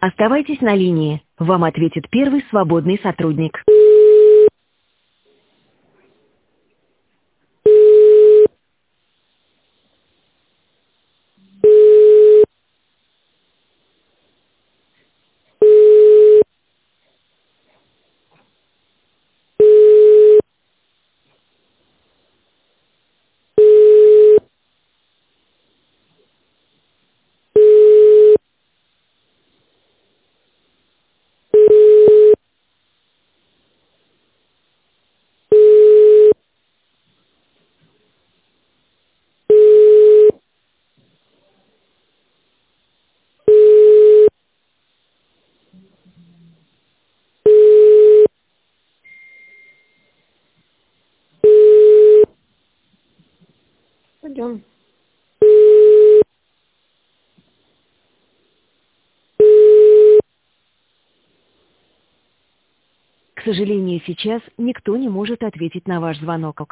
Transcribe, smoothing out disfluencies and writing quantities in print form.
Оставайтесь на линии. Вам ответит первый свободный сотрудник. Пойдем. К сожалению, сейчас никто не может ответить на ваш звонок.